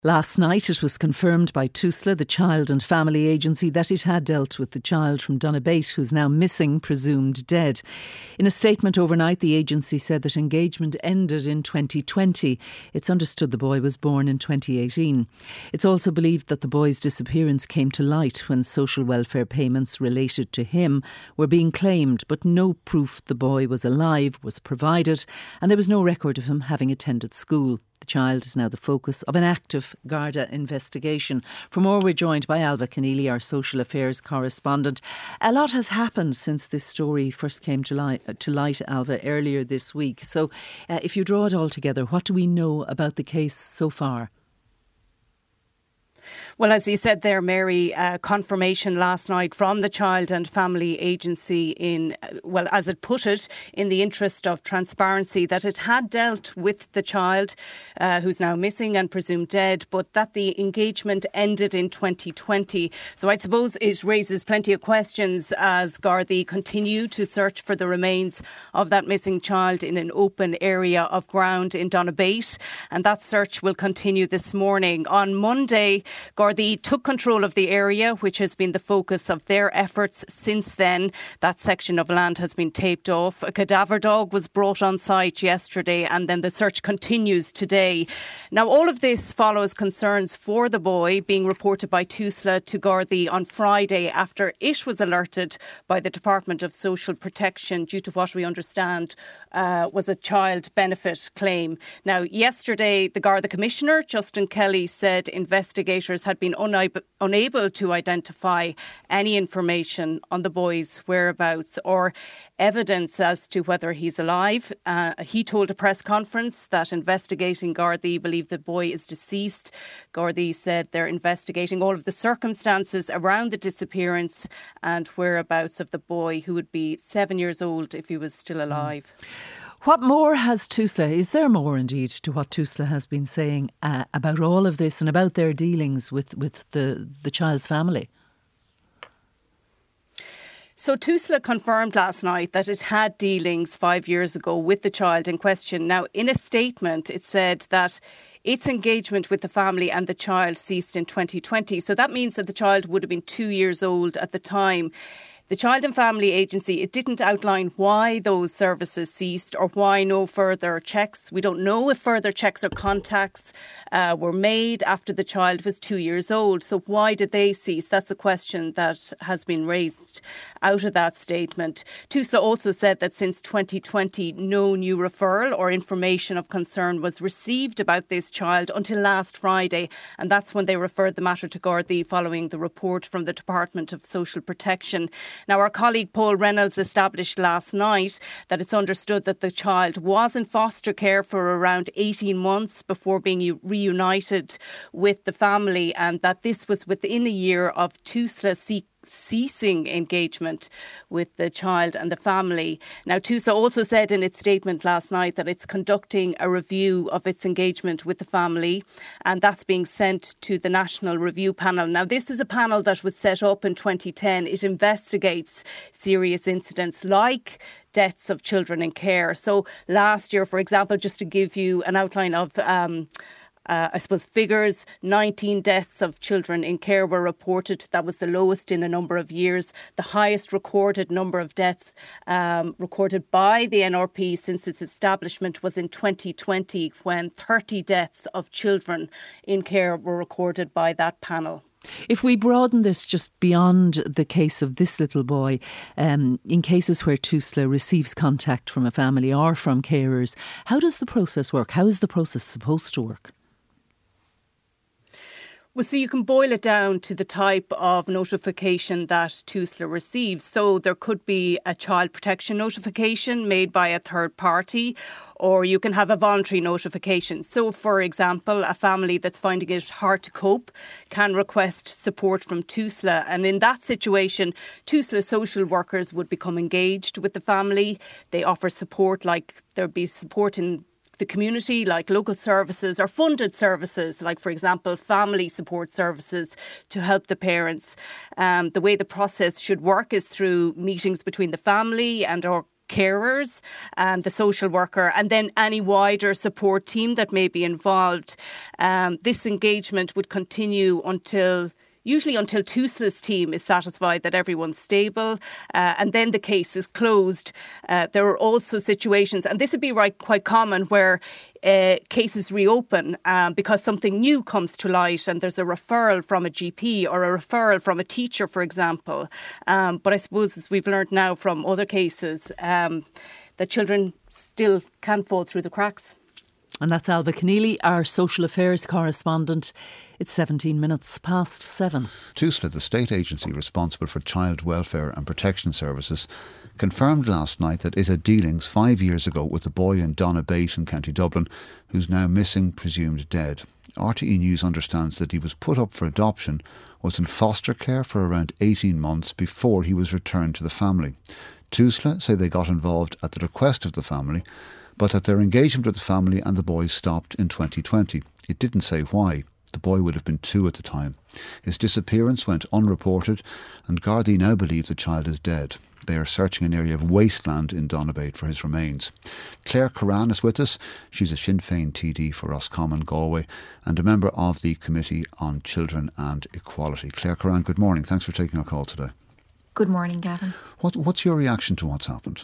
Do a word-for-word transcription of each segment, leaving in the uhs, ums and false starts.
Last night it was confirmed by TUSLA, the Child and Family Agency, that it had dealt with the child from Donabate who's now missing, presumed dead. In a statement overnight, the agency said that engagement ended in twenty twenty. It's understood the boy was born in twenty eighteen. It's also believed that the boy's disappearance came to light when social welfare payments related to him were being claimed, but no proof the boy was alive was provided, and there was no record of him having attended school. The child is now the focus of an active Garda investigation. For more, we're joined by Ailbhe Conneely, our social affairs correspondent. A lot has happened since this story first came to light, to light Ailbhe, earlier this week. So uh, if you draw it all together, what do we know about the case so far? Well, as you said there, Mary, uh, confirmation last night from the Child and Family Agency in, well, as it put it, in the interest of transparency, that it had dealt with the child uh, who's now missing and presumed dead, but that the engagement ended in twenty twenty. So I suppose it raises plenty of questions as Gardaí continue to search for the remains of that missing child in an open area of ground in Donabate, and that search will continue this morning. On Monday, Gardaí took control of the area, which has been the focus of their efforts since then. That section of land has been taped off. A cadaver dog was brought on site yesterday, and then the search continues today. Now, all of this follows concerns for the boy being reported by TUSLA to Gardaí on Friday after it was alerted by the Department of Social Protection due to what we understand uh, was a child benefit claim. Now, yesterday, the Garda Commissioner, Justin Kelly, said investigators had been unab- unable to identify any information on the boy's whereabouts or evidence as to whether he's alive. Uh, he told a press conference that investigating Gardaí believe the boy is deceased. Gardaí said they're investigating all of the circumstances around the disappearance and whereabouts of the boy, who would be seven years old if he was still alive. Mm. What more has TUSLA, is there more indeed to what TUSLA has been saying uh, about all of this and about their dealings with, with the, the child's family? So TUSLA confirmed last night that it had dealings five years ago with the child in question. Now, in a statement, it said that its engagement with the family and the child ceased in twenty twenty. So that means that the child would have been two years old at the time. The Child and Family Agency, it didn't outline why those services ceased or why no further checks. We don't know if further checks or contacts uh, were made after the child was two years old. So why did they cease? That's a question that has been raised out of that statement. TUSLA also said that since twenty twenty, no new referral or information of concern was received about this child until last Friday. And that's when they referred the matter to Gardaí following the report from the Department of Social Protection. Now, our colleague Paul Reynolds established last night that it's understood that the child was in foster care for around eighteen months before being reunited with the family, and that this was within a year of TUSLA seeking ceasing engagement with the child and the family. Now, TUSLA also said in its statement last night that it's conducting a review of its engagement with the family, and that's being sent to the National Review Panel. Now, this is a panel that was set up in twenty ten. It investigates serious incidents like deaths of children in care. So last year, for example, just to give you an outline of um, Uh, I suppose figures, nineteen deaths of children in care were reported. That was the lowest in a number of years. The highest recorded number of deaths um, recorded by the N R P since its establishment was in twenty twenty, when thirty deaths of children in care were recorded by that panel. If we broaden this just beyond the case of this little boy, um, in cases where TUSLA receives contact from a family or from carers, how does the process work? How is the process supposed to work? Well, so you can boil it down to the type of notification that TUSLA receives. So there could be a child protection notification made by a third party, or you can have a voluntary notification. So, for example, a family that's finding it hard to cope can request support from TUSLA. And in that situation, TUSLA social workers would become engaged with the family. They offer support, like there'd be support in the community, like local services or funded services, like, for example, family support services to help the parents. Um, the way the process should work is through meetings between the family and or carers, um, the social worker, and then any wider support team that may be involved. Um, this engagement would continue until usually until TUSLA's team is satisfied that everyone's stable, uh, and then the case is closed. Uh, there are also situations, and this would be right, quite common, where uh, cases reopen um, because something new comes to light and there's a referral from a G P or a referral from a teacher, for example. Um, but I suppose, as we've learned now from other cases, um, that children still can fall through the cracks. And that's Ailbhe Keneally, our social affairs correspondent. It's seventeen minutes past seven. TUSLA, the state agency responsible for child welfare and protection services, confirmed last night that it had dealings five years ago with a boy in Donabate in County Dublin who's now missing, presumed dead. R T E News understands that he was put up for adoption, was in foster care for around eighteen months before he was returned to the family. TUSLA say they got involved at the request of the family, but that their engagement with the family and the boy stopped in twenty twenty. It didn't say why. The boy would have been two at the time. His disappearance went unreported, and Gardaí now believe the child is dead. They are searching an area of wasteland in Donabate for his remains. Claire Curran is with us. She's a Sinn Féin T D for Roscommon, Galway, and a member of the Committee on Children and Equality. Claire Curran, good morning. Thanks for taking our call today. Good morning, Gavin. What, what's your reaction to what's happened?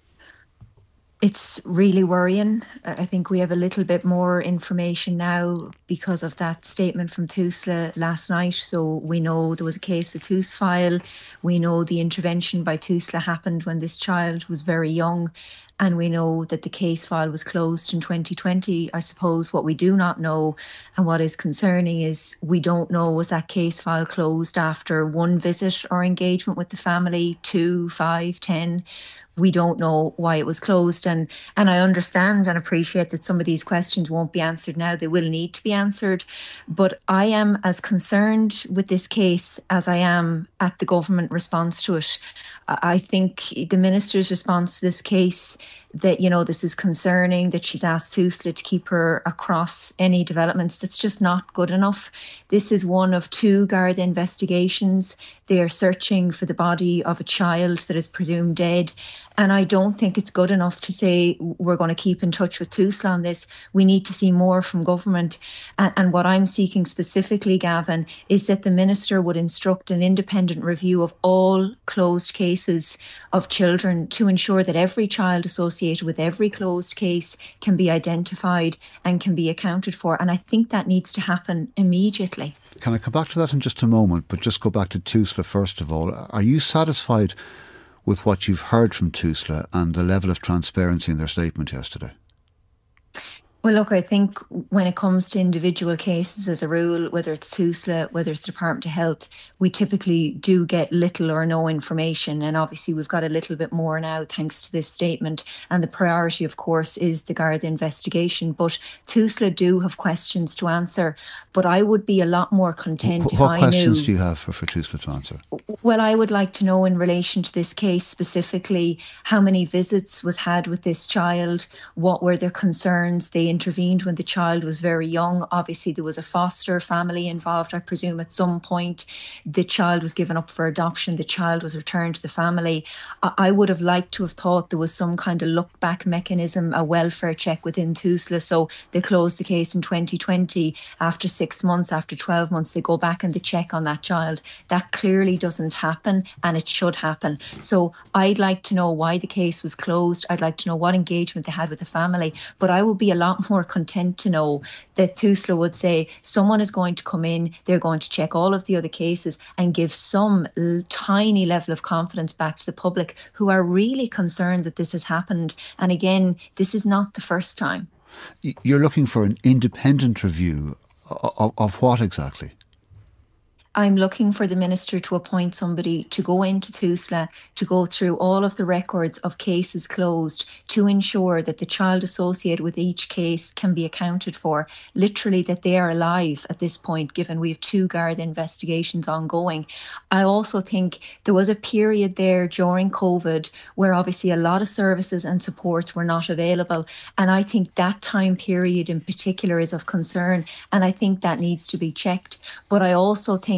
It's really worrying. I think we have a little bit more information now because of that statement from TUSLA last night. So we know there was a case, the TUS file. We know the intervention by TUSLA happened when this child was very young. And we know that the case file was closed in twenty twenty. I suppose what we do not know and what is concerning is we don't know, was that case file closed after one visit or engagement with the family, two, five, ten? We don't know why it was closed. And, and I understand and appreciate that some of these questions won't be answered now. They will need to be answered. But I am as concerned with this case as I am at the government response to it. I think the Minister's response to this case, that, you know, this is concerning, that she's asked TUSLA to keep her across any developments, that's just not good enough. This is one of two Garda investigations. They are searching for the body of a child that is presumed dead. And I don't think it's good enough to say we're going to keep in touch with TUSLA on this. We need to see more from government. And, and what I'm seeking specifically, Gavin, is that the Minister would instruct an independent review of all closed cases of children to ensure that every child associated with every closed case can be identified and can be accounted for. And I think that needs to happen immediately. Can I come back to that in just a moment, but just go back to TUSLA first of all. Are you satisfied with what you've heard from TUSLA and the level of transparency in their statement yesterday? Well, look, I think when it comes to individual cases, as a rule, whether it's TUSLA, whether it's the Department of Health, we typically do get little or no information. And obviously we've got a little bit more now thanks to this statement. And the priority, of course, is the Garda investigation. But TUSLA do have questions to answer. But I would be a lot more content what, if what I knew... What questions do you have for, for TUSLA to answer? Well, I would like to know in relation to this case specifically, how many visits was had with this child? What were their concerns? They intervened when the child was very young. Obviously, there was a foster family involved, I presume, at some point. The child was given up for adoption. The child was returned to the family. I would have liked to have thought there was some kind of look-back mechanism, a welfare check within TUSLA. So they closed the case in twenty twenty. After six months, after twelve months, they go back and they check on that child. That clearly doesn't happen, and it should happen. So I'd like to know why the case was closed. I'd like to know what engagement they had with the family. But I would be a lot more content to know that TUSLA would say someone is going to come in, they're going to check all of the other cases and give some l- tiny level of confidence back to the public who are really concerned that this has happened. And again, this is not the first time. You're looking for an independent review of, of what exactly? I'm looking for the Minister to appoint somebody to go into TUSLA, to go through all of the records of cases closed, to ensure that the child associated with each case can be accounted for, literally that they are alive at this point, given we have two Garda investigations ongoing. I also think there was a period there during COVID where obviously a lot of services and supports were not available. And I think that time period in particular is of concern. And I think that needs to be checked. But I also think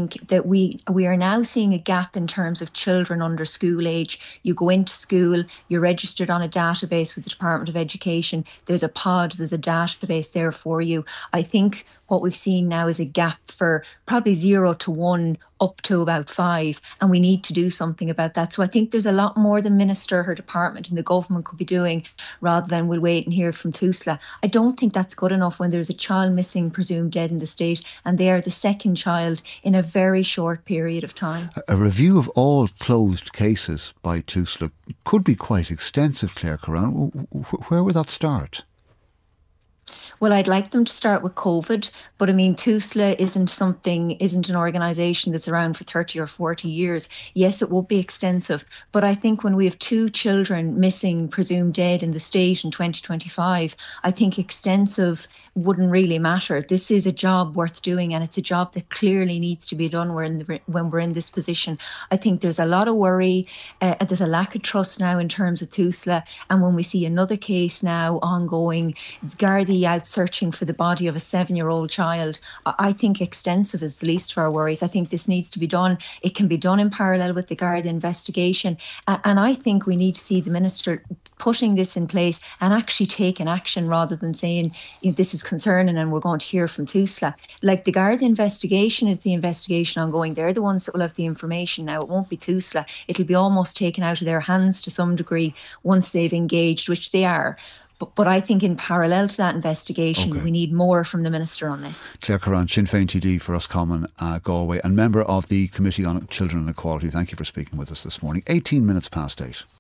think that we we are now seeing a gap in terms of children under school age. You go into school, you're registered on a database with the Department of Education. There's a pod, there's a database there for you. I think what we've seen now is a gap for probably zero to one up to about five, and we need to do something about that. So I think there's a lot more the Minister, her department and the government could be doing rather than we'll wait and hear from TUSLA. I don't think that's good enough when there's a child missing, presumed dead in the state, and they are the second child in a very short period of time. A review of all closed cases by TUSLA could be quite extensive, Claire Curran. Where would that start? Well, I'd like them to start with COVID, but I mean, TUSLA isn't something, isn't an organisation that's around for thirty or forty years. Yes, it would be extensive, but I think when we have two children missing, presumed dead in the state in twenty twenty-five, I think extensive wouldn't really matter. This is a job worth doing, and it's a job that clearly needs to be done when, in the, when we're in this position. I think there's a lot of worry, uh, there's a lack of trust now in terms of TUSLA, and when we see another case now ongoing, Gardaí out searching for the body of a seven-year-old child, I think extensive is the least of our worries. I think this needs to be done. It can be done in parallel with the Garda investigation. Uh, and I think we need to see the Minister putting this in place and actually taking action rather than saying, you know, this is concerning and we're going to hear from TUSLA. Like, the Garda investigation is the investigation ongoing. They're the ones that will have the information now. It won't be TUSLA. It'll be almost taken out of their hands to some degree once they've engaged, which they are. But, but I think in parallel to that investigation, okay, we need more from the Minister on this. Claire Curran, Sinn Féin T D for Roscommon, uh, Galway, and member of the Committee on Children and Equality. Thank you for speaking with us this morning. eighteen minutes past eight.